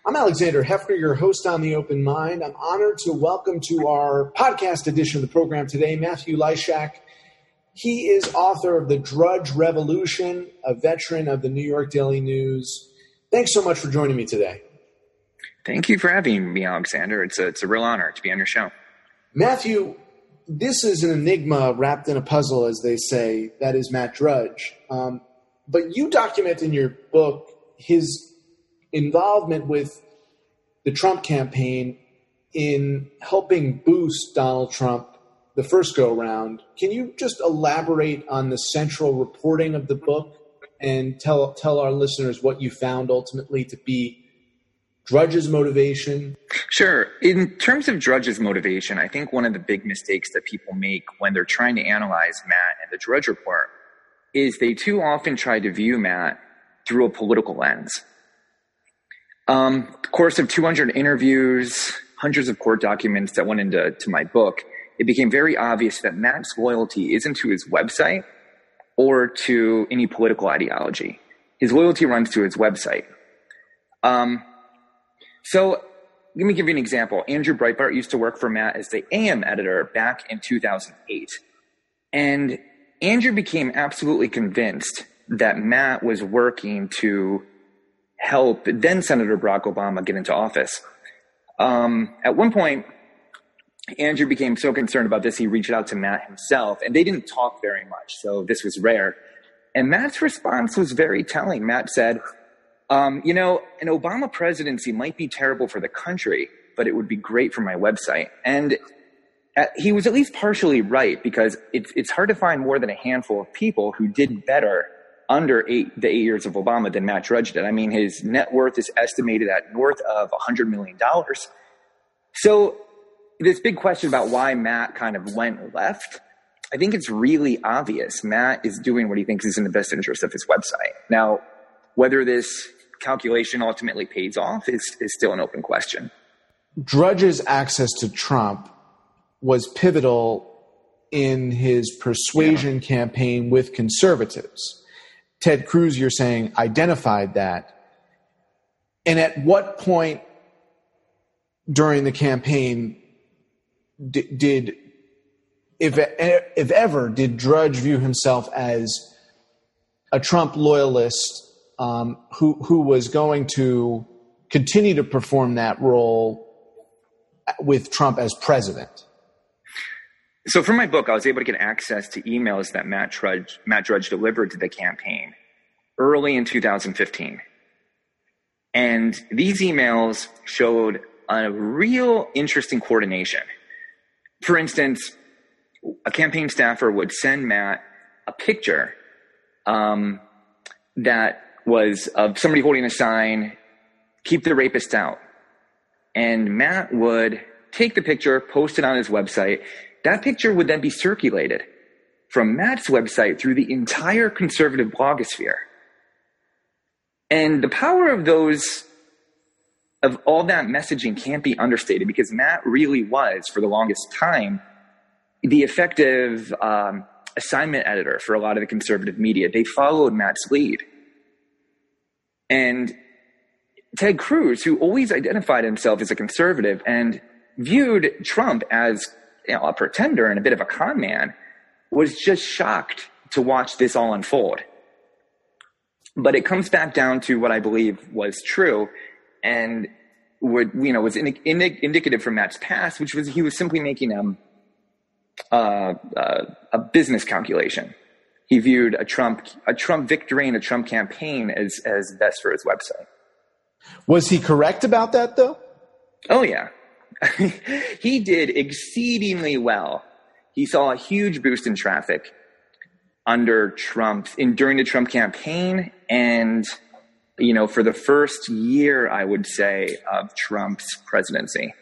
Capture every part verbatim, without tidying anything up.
I'm Alexander Hefner, your host on The Open Mind. I'm honored to welcome to our podcast edition of the program today, Matthew Lyshak. He is author of The Drudge Revolution, a veteran of the New York Daily News. Thanks so much for joining me today. Thank you for having me, Alexander. It's a, it's a real honor to be on your show. Matthew, this is an enigma wrapped in a puzzle, as they say. That is Matt Drudge. Um, but you document in your book his involvement with the Trump campaign in helping boost Donald Trump the first go-round. Can you just elaborate on the central reporting of the book and tell tell our listeners what you found ultimately to be Drudge's motivation? Sure. In terms of Drudge's motivation, I think one of the big mistakes that people make when they're trying to analyze Matt and the Drudge Report is they too often try to view Matt through a political lens. Um, the course of two hundred interviews, hundreds of court documents that went into to my book, it became very obvious that Matt's loyalty isn't to his website or to any political ideology. His loyalty runs to his website. Um, so let me give you an example. Andrew Breitbart used to work for Matt as the A M editor back in two thousand eight. And Andrew became absolutely convinced that Matt was working to help then Senator Barack Obama get into office. Um, at one point, Andrew became so concerned about this, he reached out to Matt himself, and they didn't talk very much, so this was rare. And Matt's response was very telling. Matt said, um, you know, an Obama presidency might be terrible for the country, but it would be great for my website. And at, he was at least partially right, because it's, it's hard to find more than a handful of people who did better under eight, the eight years of Obama than Matt Drudge did. I mean, his net worth is estimated at north of one hundred million dollars. So this big question about why Matt kind of went left, I think it's really obvious. Matt is doing what he thinks is in the best interest of his website. Now, whether this calculation ultimately pays off is, is still an open question. Drudge's access to Trump was pivotal in his persuasion yeah. campaign with conservatives. Ted Cruz, you're saying, identified that. And at what point during the campaign did, did if, if ever, did Drudge view himself as a Trump loyalist um, who, who was going to continue to perform that role with Trump as president? So for my book, I was able to get access to emails that Matt Drudge, Matt Drudge delivered to the campaign early in two thousand fifteen. And these emails showed a real interesting coordination. For instance, a campaign staffer would send Matt a picture um, that was of somebody holding a sign, "Keep the rapist out." And Matt would take the picture, post it on his website. That picture would then be circulated from Matt's website through the entire conservative blogosphere. And the power of those, of all that messaging can't be understated, because Matt really was, for the longest time, the effective um, assignment editor for a lot of the conservative media. They followed Matt's lead. And Ted Cruz, who always identified himself as a conservative and viewed Trump as, you know, a pretender and a bit of a con man, was just shocked to watch this all unfold. But it comes back down to what I believe was true and would, you know, was indi- indi- indicative from Matt's past, which was he was simply making um, uh, uh, a business calculation. He viewed a Trump a Trump victory and a Trump campaign as as best for his website. Was he correct about that, though? Oh, yeah. He did exceedingly well. He saw a huge boost in traffic under Trump, in during the Trump campaign, and, you know, for the first year, I would say, of Trump's presidency.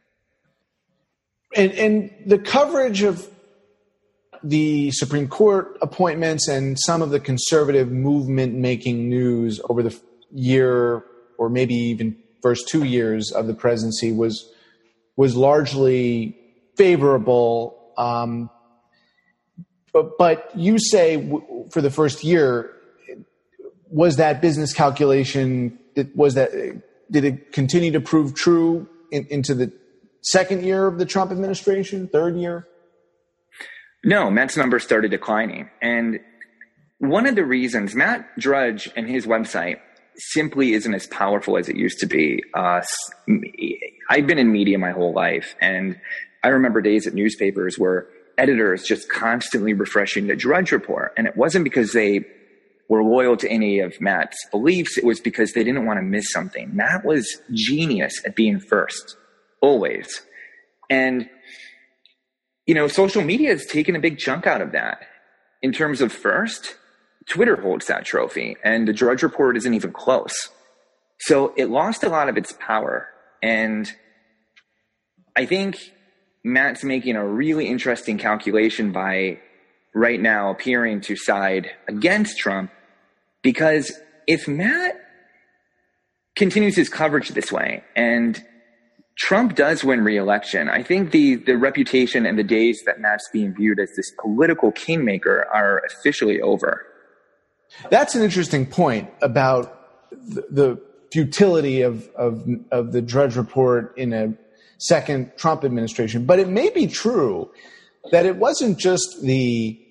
And, and the coverage of the Supreme Court appointments and some of the conservative movement making news over the year, or maybe even first two years of the presidency, was was largely favorable. Um, but, but you say w- for the first year, was that business calculation, was that did it continue to prove true in, into the second year of the Trump administration, third year? No, Matt's numbers started declining. And one of the reasons, Matt Drudge and his website simply isn't as powerful as it used to be. Uh, I've been in media my whole life, and I remember days at newspapers where editors just constantly refreshing the Drudge Report. And it wasn't because they were loyal to any of Matt's beliefs. It was because they didn't want to miss something. Matt was genius at being first, always. And, you know, social media has taken a big chunk out of that. In terms of first, Twitter holds that trophy, and the Drudge Report isn't even close. So it lost a lot of its power. And I think Matt's making a really interesting calculation by right now appearing to side against Trump, because if Matt continues his coverage this way and Trump does win re-election, I think the, the reputation and the days that Matt's being viewed as this political kingmaker are officially over. That's an interesting point about the, the futility of, of, of the Drudge Report in a second Trump administration. But it may be true that it wasn't just the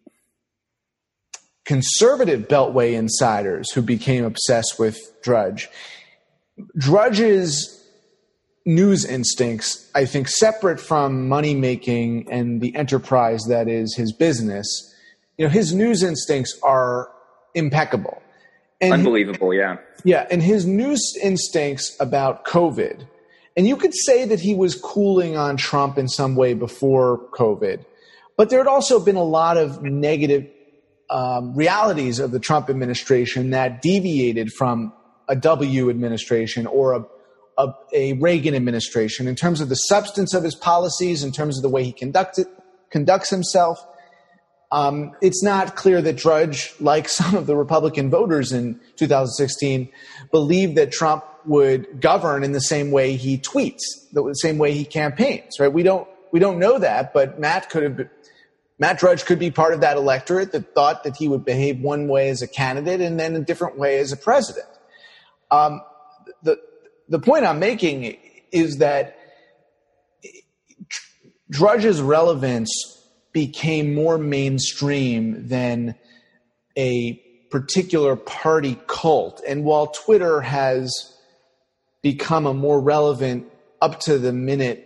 conservative Beltway insiders who became obsessed with Drudge. Drudge's news instincts, I think, separate from money making and the enterprise that is his business, you know, his news instincts are impeccable. And unbelievable, yeah. Yeah, and his news instincts about COVID, and you could say that he was cooling on Trump in some way before COVID, but there had also been a lot of negative um, realities of the Trump administration that deviated from a W administration or a, a, a Reagan administration in terms of the substance of his policies, in terms of the way he conducted, conducts himself. Um, it's not clear that Drudge, like some of the Republican voters in two thousand sixteen, believed that Trump would govern in the same way he tweets, the same way he campaigns. Right? We don't we don't know that, but Matt could have been, Matt Drudge could be part of that electorate that thought that he would behave one way as a candidate and then a different way as a president. Um, the the point I'm making is that Drudge's relevance became more mainstream than a particular party cult. And while Twitter has become a more relevant, up-to-the-minute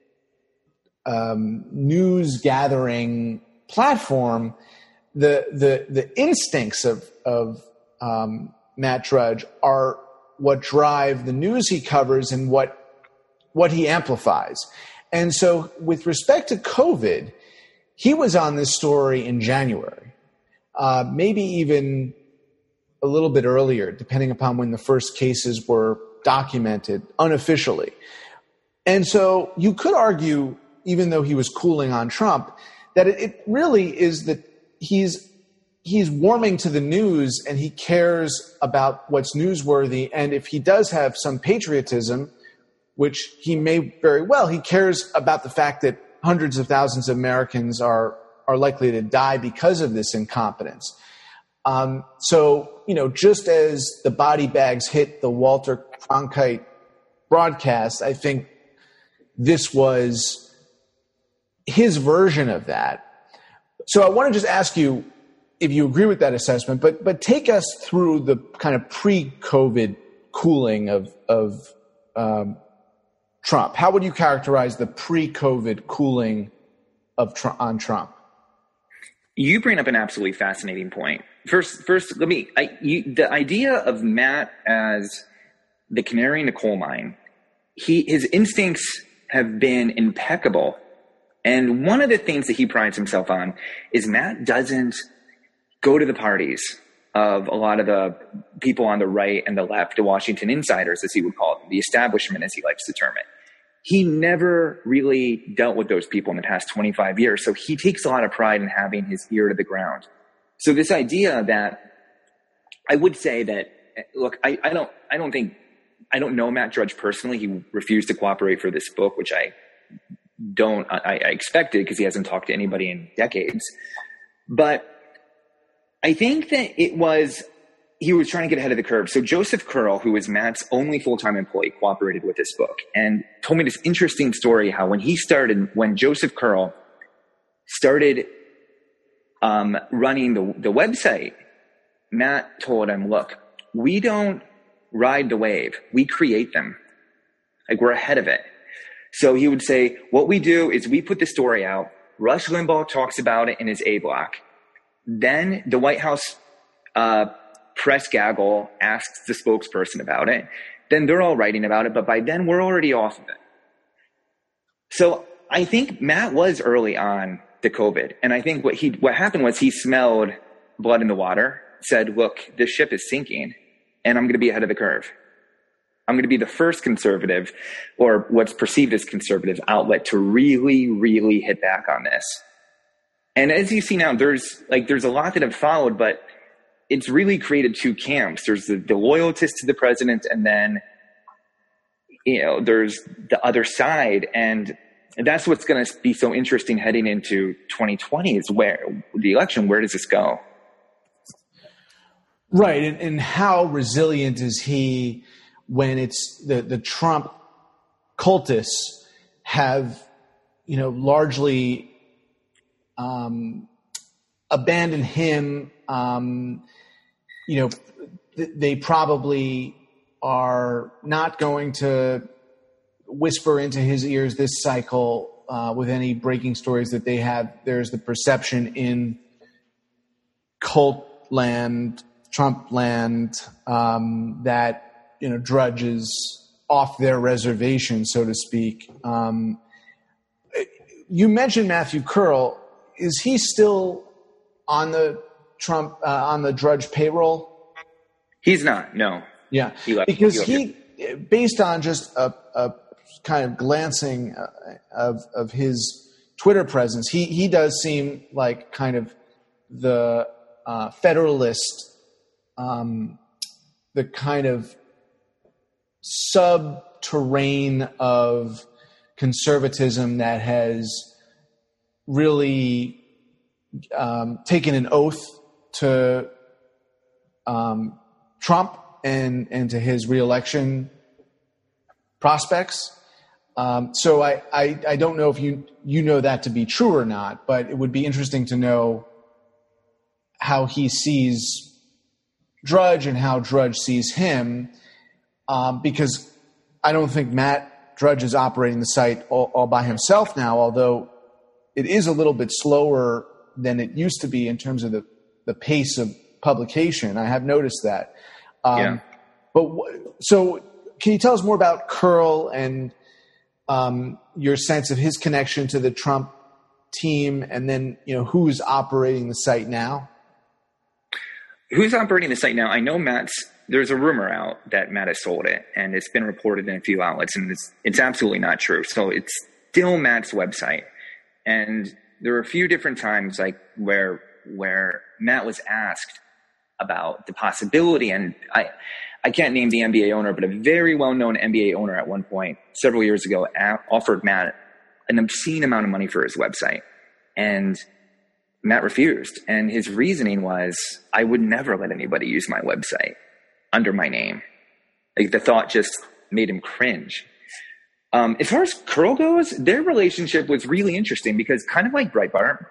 um, news gathering platform, the the the instincts of of um, Matt Drudge are what drive the news he covers and what what he amplifies. And so, with respect to COVID, he was on this story in January, uh, maybe even a little bit earlier, depending upon when the first cases were documented unofficially. And so you could argue, even though he was cooling on Trump, that it, it really is that he's he's warming to the news and he cares about what's newsworthy. And if he does have some patriotism, which he may very well, he cares about the fact that hundreds of thousands of Americans are are likely to die because of this incompetence. Um, so, you know, just as the body bags hit the Walter Cronkite broadcast, I think this was his version of that. So I want to just ask you if you agree with that assessment, but but take us through the kind of pre-COVID cooling of of um, Trump. How would you characterize the pre-COVID cooling of Trump, on Trump? You bring up an absolutely fascinating point. First, first, let me. I, you, the idea of Matt as the canary in the coal mine. He his instincts have been impeccable, and one of the things that he prides himself on is Matt doesn't go to the parties of a lot of the people on the right and the left, the Washington insiders, as he would call them, the establishment, as he likes to term it. He never really dealt with those people in the past twenty-five years. So he takes a lot of pride in having his ear to the ground. So this idea that I would say that, look, I, I don't, I don't think, I don't know Matt Drudge personally. He refused to cooperate for this book, which I don't, I, I expected because he hasn't talked to anybody in decades. But I think that it was he was trying to get ahead of the curve. So Joseph Curl, who was Matt's only full-time employee, cooperated with this book and told me this interesting story, how when he started, when Joseph Curl started um, running the, the website, Matt told him, look, we don't ride the wave. We create them. Like, we're ahead of it. So he would say, what we do is we put the story out. Rush Limbaugh talks about it in his A block. Then the White House uh, press gaggle asks the spokesperson about it. Then they're all writing about it. But by then, we're already off of it. So I think Matt was early on the COVID. And I think what he what happened was he smelled blood in the water, said, look, this ship is sinking, and I'm going to be ahead of the curve. I'm going to be the first conservative, or what's perceived as conservative, outlet to really, really hit back on this. And as you see now, there's like there's a lot that have followed, but it's really created two camps. There's the, the loyalists to the president, and then you know there's the other side, and that's what's going to be so interesting heading into twenty twenty is where the election. Where does this go? Right, and, and how resilient is he when it's the, the Trump cultists have, you know, largely um, abandoned him. Um, you know, th- they probably are not going to whisper into his ears this cycle uh, with any breaking stories that they have. There's the perception in cult land, Trump land, um, that, you know, Drudge is off their reservation, so to speak. Um, you mentioned Matthew Curl. Is he still on the Trump, uh, on the Drudge payroll? He's not, no. Yeah, he left, because he, he, based on just a, a kind of glancing uh, of, of his Twitter presence, he, he does seem like kind of the uh, Federalist, um, the kind of subterranean of conservatism that has really um, taken an oath to um, Trump and, and to his reelection prospects. Um, so I, I, I don't know if you, you know that to be true or not, but it would be interesting to know how he sees Drudge and how Drudge sees him, um, because I don't think Matt Drudge is operating the site all, all by himself now, although it is a little bit slower than it used to be in terms of the, the pace of publication. I have noticed that. Um, yeah. But w- so can you tell us more about Curl and um, your sense of his connection to the Trump team, and then, you know, who's operating the site now? Who's operating the site now? I know Matt's, there's a rumor out that Matt has sold it, and it's been reported in a few outlets, and it's, it's absolutely not true. So it's still Matt's website. And there are a few different times like where, where Matt was asked about the possibility, and I, I can't name the N B A owner, but a very well-known N B A owner at one point, several years ago, a- offered Matt an obscene amount of money for his website. And Matt refused. And his reasoning was, I would never let anybody use my website under my name. Like, the thought just made him cringe. Um, as far as Curl goes, their relationship was really interesting because, kind of like Breitbart,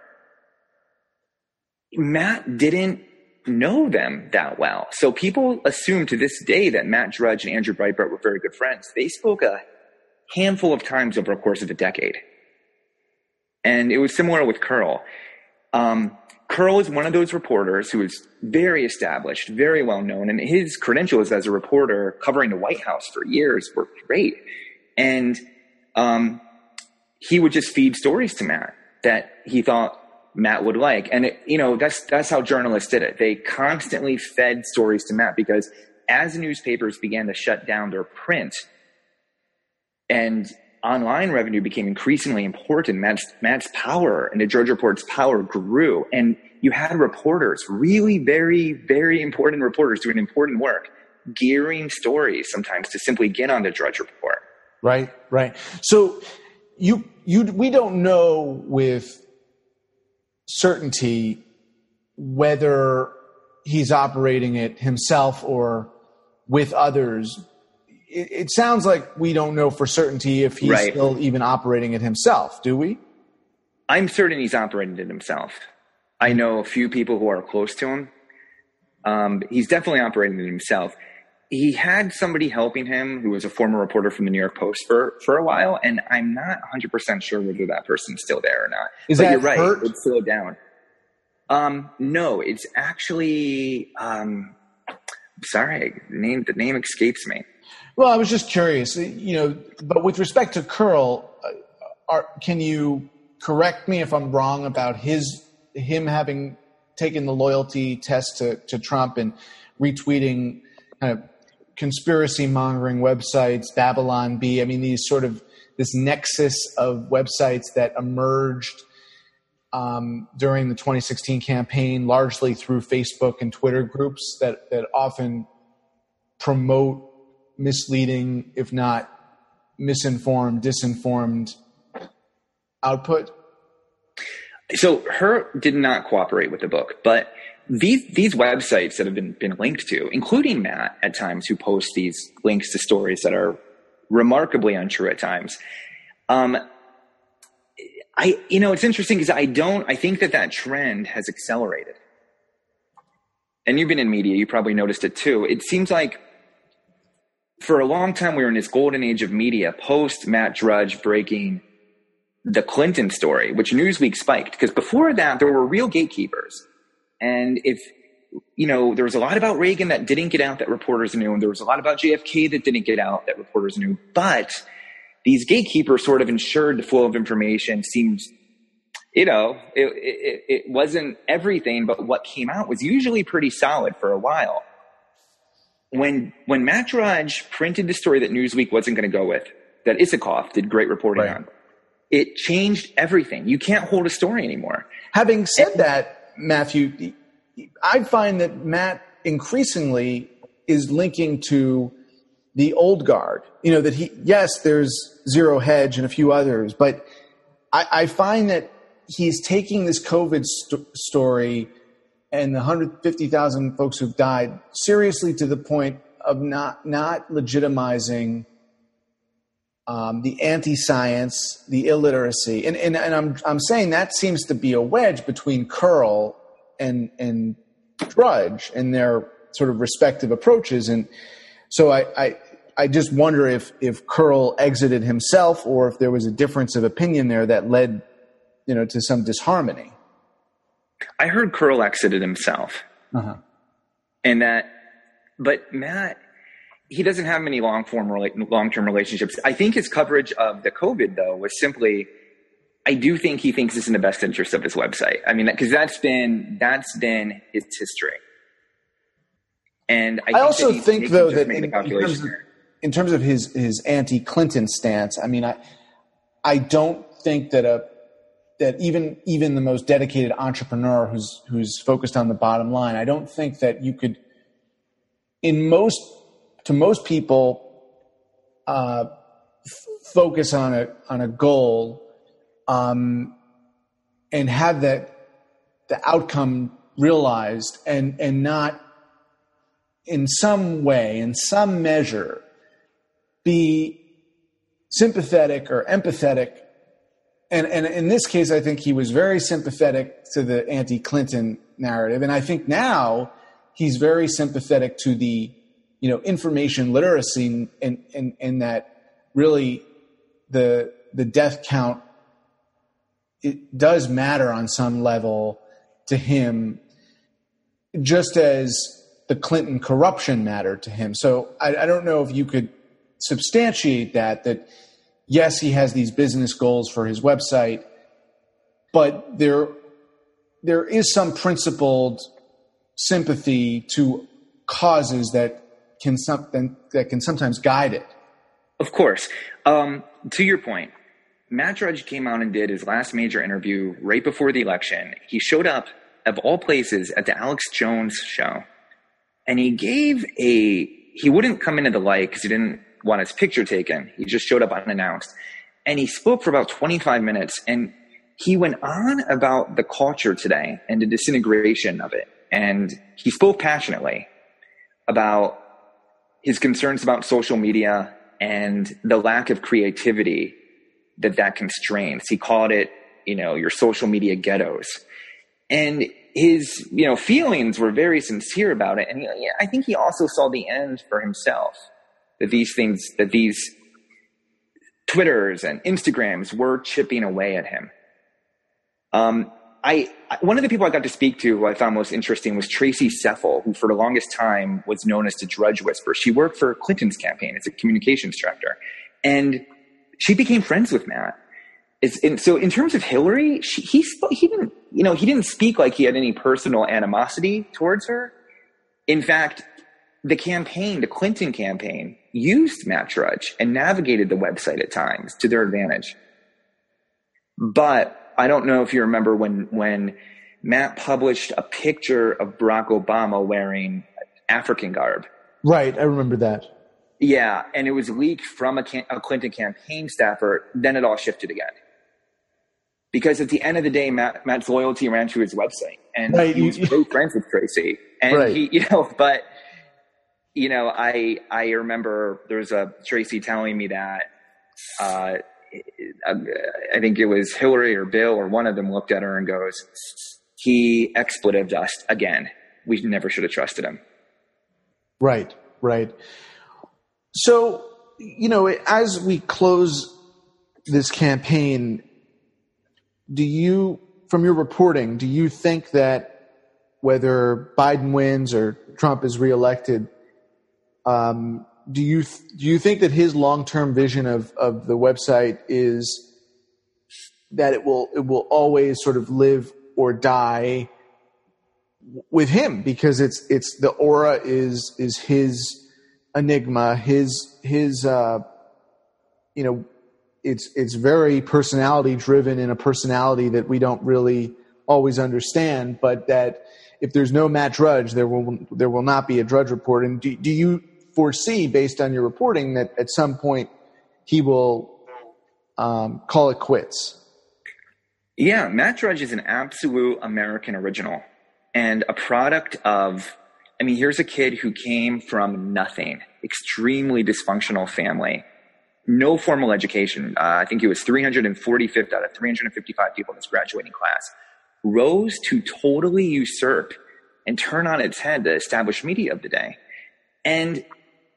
Matt didn't know them that well. So people assume to this day that Matt Drudge and Andrew Breitbart were very good friends. They spoke a handful of times over a course of a decade. And it was similar with Curl. Um, Curl is one of those reporters who is very established, very well known, and his credentials as a reporter covering the White House for years were great. And um, he would just feed stories to Matt that he thought Matt would like. And, it, you know, that's that's how journalists did it. They constantly fed stories to Matt because as newspapers began to shut down their print and online revenue became increasingly important, Matt's, Matt's power and the Drudge Report's power grew. And you had reporters, really very, very important reporters doing important work, gearing stories sometimes to simply get on the Drudge Report. Right, right. So you, you, we don't know with certainty whether he's operating it himself or with others. It, it sounds like we don't know for certainty if he's right. still even operating it himself, do we? I'm certain he's operating it himself. I know a few people who are close to him. Um, he's definitely operating it himself. He had somebody helping him who was a former reporter from the New York Post for, for a while, and I'm not one hundred percent sure whether that person's still there or not. Is but that you're right, Hurt? It's slowed down. Um, no, it's actually, um, sorry, name, the name escapes me. Well, I was just curious, you know, but with respect to Curl, uh, are, can you correct me if I'm wrong about his him having taken the loyalty test to, to Trump and retweeting kind of conspiracy mongering websites, Babylon Bee? I mean, these sort of this nexus of websites that emerged um, during the twenty sixteen campaign, largely through Facebook and Twitter groups that, that often promote misleading, if not misinformed, disinformed output. So Hurt did not cooperate with the book, but these these websites that have been, been linked to, including Matt at times, who posts these links to stories that are remarkably untrue at times. Um, I, you know, it's interesting because I don't, I think that that trend has accelerated. And you've been in media, you probably noticed it too. It seems like for a long time we were in this golden age of media post Matt Drudge breaking the Clinton story, which Newsweek spiked, because before that there were real gatekeepers. And if, you know, there was a lot about Reagan that didn't get out that reporters knew, and there was a lot about J F K that didn't get out that reporters knew. But these gatekeepers sort of ensured the flow of information. Seems, you know, it, it, it wasn't everything, but what came out was usually pretty solid for a while. When when Matt Drudge printed the story that Newsweek wasn't going to go with, that Isikoff did great reporting right. on, it changed everything. You can't hold a story anymore. Having said and, that, Matthew, I find that Matt increasingly is linking to the old guard. You know, that he, yes, there's Zero Hedge and a few others, but I, I find that he's taking this COVID st- story and the one hundred fifty thousand folks who've died seriously to the point of not, not legitimizing um, the anti-science, the illiteracy. And, and, and I'm, I'm saying that seems to be a wedge between Curl and, and Drudge and their sort of respective approaches. And so I, I, I just wonder if, if Curl exited himself or if there was a difference of opinion there that led, you know, to some disharmony. I heard Curl exited himself. Uh-huh. And that, but Matt, he doesn't have many long form, long term relationships. I think his coverage of the COVID though was simply, I do think he thinks it's in the best interest of his website. I mean, because that's been that's been his history. And I, I think also that think though that in, in, terms of, in terms of his his anti-Clinton stance, I mean, I I don't think that a that even even the most dedicated entrepreneur who's who's focused on the bottom line, I don't think that you could, in most to most people, uh, f- focus on a on a goal, um, and have that the outcome realized, and and not in some way, in some measure, be sympathetic or empathetic. And, and in this case, I think he was very sympathetic to the anti-Clinton narrative. And I think now he's very sympathetic to the, you know, information literacy, and, and, and that really the, the death count, it does matter on some level to him, just as the Clinton corruption mattered to him. So I, I don't know if you could substantiate that, that yes, he has these business goals for his website, but there, there is some principled sympathy to causes that can something that can sometimes guide it. Of course. Um, to your point, Matt Drudge came out and did his last major interview right before the election. He showed up, of all places, at the Alex Jones show, and he gave a. He wouldn't come into the light because he didn't want his picture taken. He just showed up unannounced. And he spoke for about twenty-five minutes. And he went on about the culture today and the disintegration of it. and he spoke passionately about his concerns about social media and the lack of creativity that that constrains. He called it, you know, your social media ghettos. And his, you know, feelings were very sincere about it. And he, I think he also saw the end for himself, that these things, that these Twitters and Instagrams were chipping away at him. Um, I, one of the people I got to speak to who I found most interesting was Tracy Seffel, who for the longest time was known as the Drudge Whisperer. She worked for Clinton's campaign as a communications director, and she became friends with Matt. It's, and so in terms of Hillary, she, he spoke, he didn't, you know, he didn't speak like he had any personal animosity towards her. In fact, the campaign, the Clinton campaign, used Matt Drudge and navigated the website at times to their advantage. But I don't know if you remember when, when Matt published a picture of Barack Obama wearing African garb. Right. I remember that. Yeah. And it was leaked from a, cam- a Clinton campaign staffer. Then it all shifted again. Because at the end of the day, Matt, Matt's loyalty ran to his website, and right. he was great friends with Tracy. And right. he, you know, but, you know, I, I remember there was a Tracy telling me that, uh, I think it was Hillary or Bill or one of them looked at her and goes, he expletive dust again. We never should have trusted him. Right, right. So, you know, as we close this campaign, do you, from your reporting, do you think that whether Biden wins or Trump is reelected, um, Do you do you think that his long-term vision of, of the website is that it will it will always sort of live or die with him, because it's it's the aura is is his enigma, his his uh, you know it's it's very personality driven, in a personality that we don't really always understand, but that if there's no Matt Drudge, there will there will not be a Drudge Report. And do, do you foresee, based on your reporting, that at some point he will um, call it quits? Yeah, Matt Drudge is an absolute American original and a product of, I mean, here's a kid who came from nothing, extremely dysfunctional family, no formal education. Uh, I think he was three hundred forty-fifth out of three hundred fifty-five people in his graduating class, rose to totally usurp and turn on its head the established media of the day. And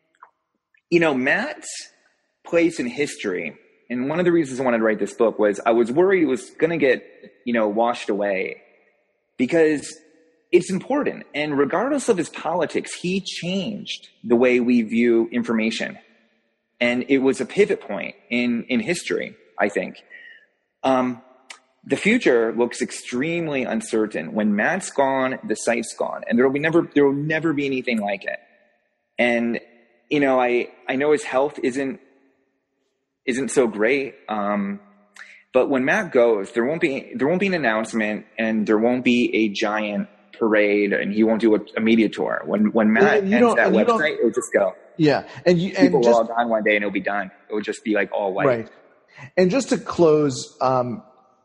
you know, Matt's place in history, and one of the reasons I wanted to write this book was I was worried it was going to get, you know, washed away, because it's important. And regardless of his politics, he changed the way we view information. And it was a pivot point in, in history, I think. Um, the future looks extremely uncertain. When Matt's gone, the site's gone, and there will be never, there will never be anything like it. And you know, I, I know his health isn't, isn't so great. Um, but when Matt goes, there won't be, there won't be an announcement, and there won't be a giant parade, and he won't do a, a media tour. When, when Matt ends that website, it'll just go. Yeah. And you, and people just, log on one day and it'll be done. It will just be like all white. Right. And just to close, um,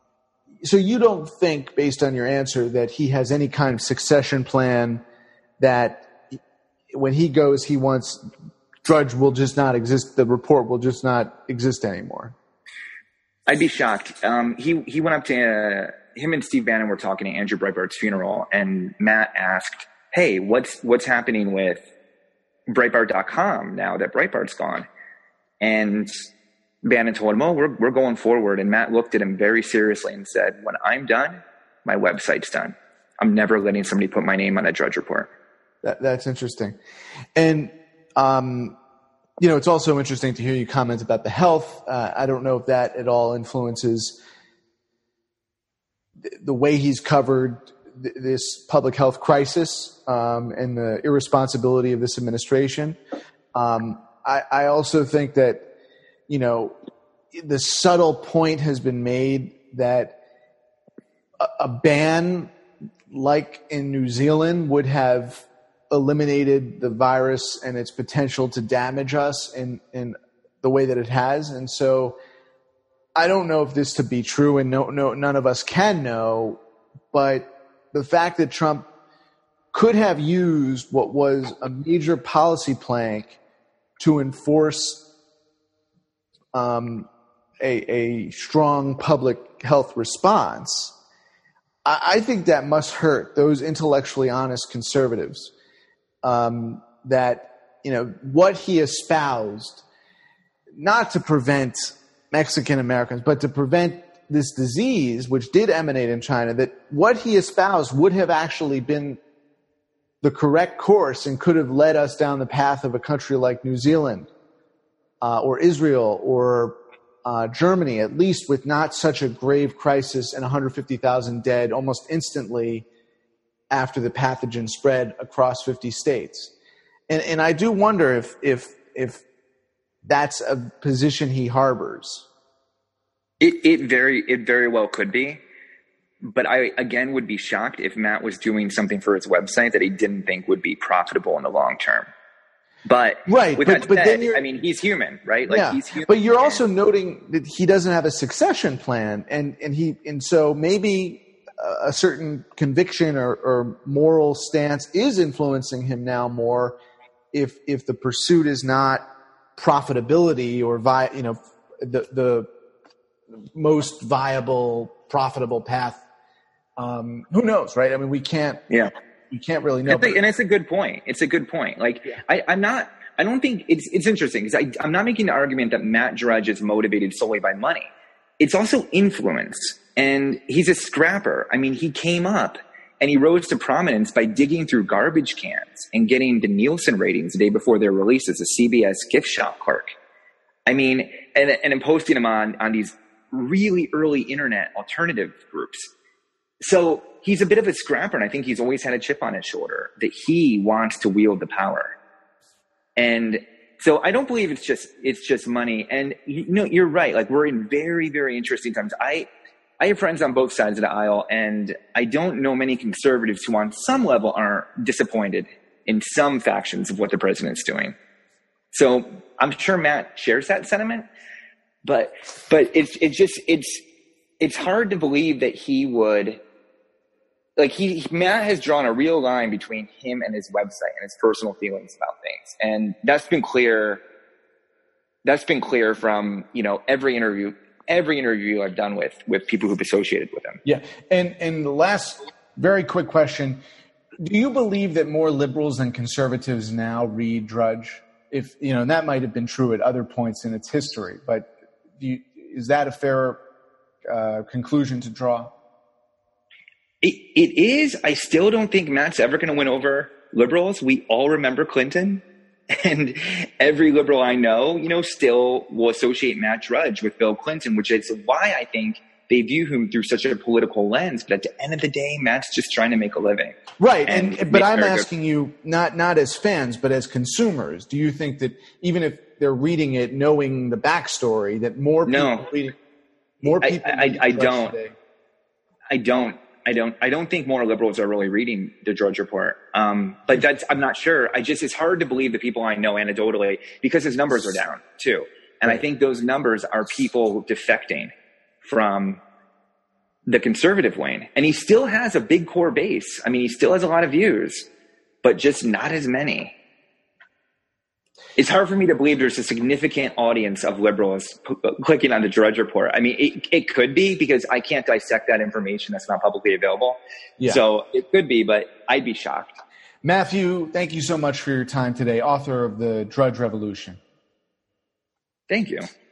so you don't think, based on your answer, that he has any kind of succession plan, that when he goes, he wants Drudge will just not exist. The report will just not exist anymore. I'd be shocked. Um, he, he went up to, uh, him and Steve Bannon were talking at Andrew Breitbart's funeral, and Matt asked, hey, what's, what's happening with Breitbart dot com now that Breitbart's gone? And Bannon told him, oh, we're, we're going forward. And Matt looked at him very seriously and said, when I'm done, my website's done. I'm never letting somebody put my name on a Drudge Report. That, that's interesting. And, um, you know, it's also interesting to hear you comment about the health. Uh, I don't know if that at all influences the, the way he's covered th- this public health crisis, um, and the irresponsibility of this administration. Um, I, I also think that, you know, the subtle point has been made that a, a ban like in New Zealand would have eliminated the virus and its potential to damage us in, in the way that it has. And so I don't know if this to be true, and no, no, none of us can know, but the fact that Trump could have used what was a major policy plank to enforce um, a, a strong public health response, I, I think that must hurt those intellectually honest conservatives. Um, that, you know, what he espoused, not to prevent Mexican Americans, but to prevent this disease, which did emanate in China, that what he espoused would have actually been the correct course and could have led us down the path of a country like New Zealand uh, or Israel or uh, Germany, at least with not such a grave crisis and one hundred fifty thousand dead almost instantly after the pathogen spread across fifty states. And, and I do wonder if, if, if that's a position he harbors. It, it very, it very well could be. But I, again, would be shocked if Matt was doing something for his website that he didn't think would be profitable in the long term. But right, with but, that but said, then you're, I mean, he's human, right? Like yeah, he's human. But you're also noting that he doesn't have a succession plan, and and he and so maybe a certain conviction or, or moral stance is influencing him now more. If if the pursuit is not profitability or vi, you know, the the most viable, profitable path. Um, who knows, right? I mean, we can't. Yeah. You can't really know. And, and it's a good point. It's a good point. Like, yeah. I, I'm not, I don't think it's, it's interesting because I'm not making the argument that Matt Drudge is motivated solely by money. It's also influence. And he's a scrapper. I mean, he came up and he rose to prominence by digging through garbage cans and getting the Nielsen ratings the day before their release as a C B S gift shop clerk. I mean, and, and then posting them on, on these really early internet alternative groups. So he's a bit of a scrapper, and I think he's always had a chip on his shoulder that he wants to wield the power. And so I don't believe it's just it's just money. And you know, you're right. Like, we're in very, very interesting times. I I have friends on both sides of the aisle, and I don't know many conservatives who on some level are disappointed in some factions of what the president's doing. So I'm sure Matt shares that sentiment, but but it's it's just it's it's hard to believe that he would. Like he, Matt has drawn a real line between him and his website and his personal feelings about things. And that's been clear. That's been clear from, you know, every interview, every interview I've done with, with people who've associated with him. Yeah. And, and the last very quick question. Do you believe that more liberals than conservatives now read Drudge? If, you know, and that might have been true at other points in its history, but do you, is that a fair uh, conclusion to draw? It, it is. I still don't think Matt's ever going to win over liberals. We all remember Clinton, and every liberal I know, you know, still will associate Matt Drudge with Bill Clinton, which is why I think they view him through such a political lens. But at the end of the day, Matt's just trying to make a living. Right. And, and but I'm asking good. you not, not as fans, but as consumers, do you think that even if they're reading it, knowing the backstory, that more people no. reading, more people I, I, I don't, today? I don't. I don't, I don't think more liberals are really reading the Drudge Report. Um, but that's, I'm not sure. I just, it's hard to believe the people I know anecdotally because his numbers are down too. And right. I think those numbers are people defecting from the conservative wing. And he still has a big core base. I mean, he still has a lot of views, but just not as many. It's hard for me to believe there's a significant audience of liberals p- clicking on the Drudge Report. I mean, it, it could be because I can't dissect that information that's not publicly available. Yeah. So it could be, but I'd be shocked. Matthew, thank you so much for your time today, author of The Drudge Revolution. Thank you.